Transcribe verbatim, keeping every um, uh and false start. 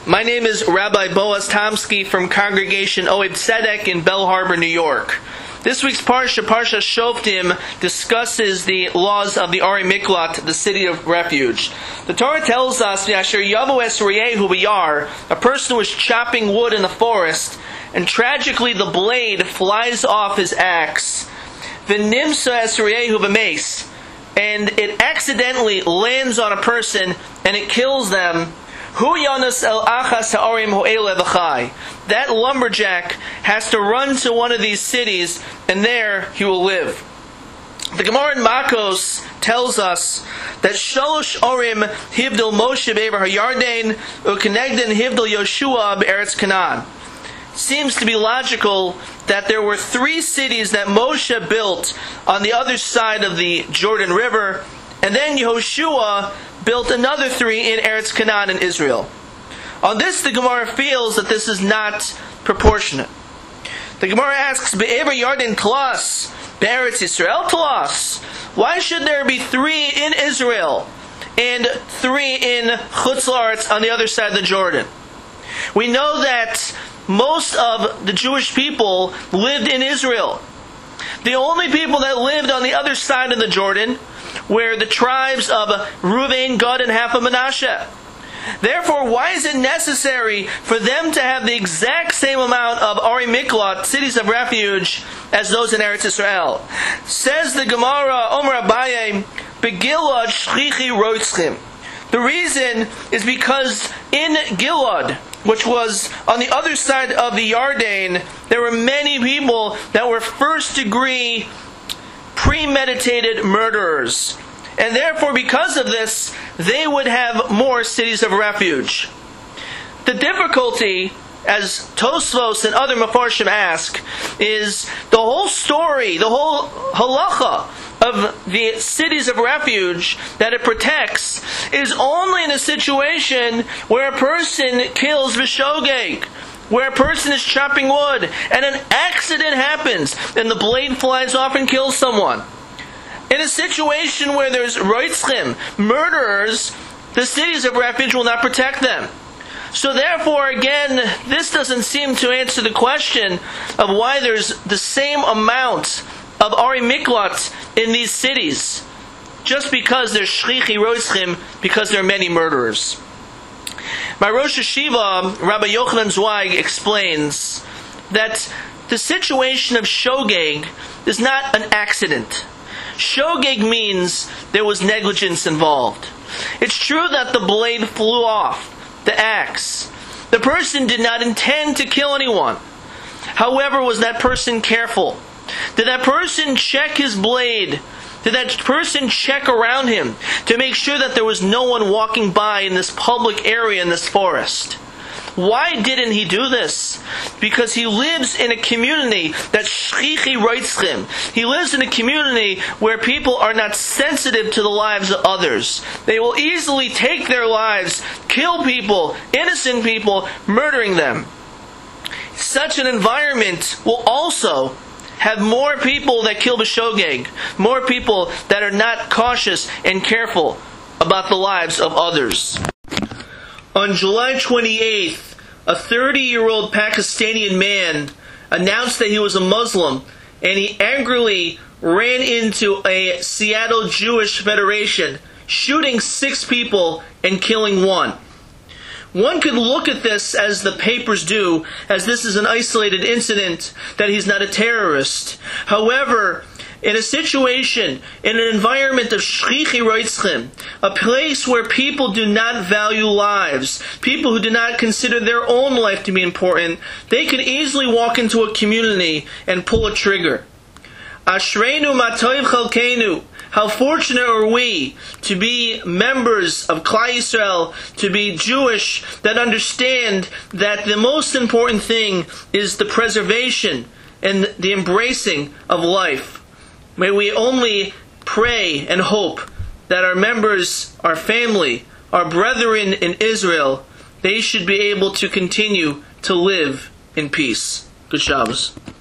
My name is Rabbi Boaz Tomsky from Congregation Ohad Tzedek in Bell Harbor, New York. This week's Parsha, Parsha Shoftim, discusses the laws of the Ari Miklat, the city of refuge. The Torah tells us, Yasher Yavo Es Reyehu B'Yar, a person was chopping wood in the forest, and tragically the blade flies off his axe. V'nimsa Es Reyehu B'Mace, and it accidentally lands on a person, and it kills them. Hu Yonas El Achas Ha'arim Ho'ele V'chai. That lumberjack has to run to one of these cities, and there he will live. The Gemara in Makos tells us that Shalosh Orim Hivdil Moshe Be'er HaYarden U'Kenegden Hivdil Yoshua Be'eretz Canaan. Seems to be logical that there were three cities that Moshe built on the other side of the Jordan River, and then Yehoshua built another three in Eretz Canaan in Israel. On this, the Gemara feels that this is not proportionate. The Gemara asks, Be'ever Yarden Tlas, Be'eretz Yisrael Tlas. Why should there be three in Israel and three in Chutz La'aretz on the other side of the Jordan? We know that most of the Jewish people lived in Israel. The only people that lived on the other side of the Jordan were the tribes of Reuven, Gad, and half of Manasseh. Therefore, why is it necessary for them to have the exact same amount of Ari Miklat, cities of refuge, as those in Eretz Yisrael? Says the Gemara, Omer Abaye, Begilad Shchichi Roitzchim. The reason is because in Gilad, which was on the other side of the Yarden, there were many people that were first degree premeditated murderers. And therefore, because of this, they would have more cities of refuge. The difficulty, as Tosfos and other Mefarshim ask, is the whole story, the whole halacha of the cities of refuge that it protects is only in a situation where a person kills v'shogeg, where a person is chopping wood, and an accident happens, and the blade flies off and kills someone. In a situation where there's roitzchim, murderers, the cities of refuge will not protect them. So therefore, again, this doesn't seem to answer the question of why there's the same amount of Ari Miklat in these cities, just because there's shchichi roitzchim, because there are many murderers. My Rosh Hashiva, Rabbi Yochanan Zweig, explains that the situation of shogeg is not an accident. Shogeg means there was negligence involved. It's true that the blade flew off, the axe. The person did not intend to kill anyone. However, was that person careful? Did that person check his blade? Did that person check around him to make sure that there was no one walking by in this public area in this forest? Why didn't he do this? Because he lives in a community that's shchichi roitzchim. He lives in a community where people are not sensitive to the lives of others. They will easily take their lives, kill people, innocent people, murdering them. Such an environment will also have more people that kill b'shogeg, more people that are not cautious and careful about the lives of others. On July twenty-eighth, a thirty-year-old Pakistani man announced that he was a Muslim, and he angrily ran into a Seattle Jewish Federation, shooting six people and killing one. One could look at this, as the papers do, as this is an isolated incident, that he's not a terrorist. However, in a situation, in an environment of shchichi roitzchim, a place where people do not value lives, people who do not consider their own life to be important, they can easily walk into a community and pull a trigger. Ashreinu matoiv chalkeinu. How fortunate are we to be members of Klal Yisrael, to be Jewish, that understand that the most important thing is the preservation and the embracing of life. May we only pray and hope that our members, our family, our brethren in Israel, they should be able to continue to live in peace. Good Shabbos.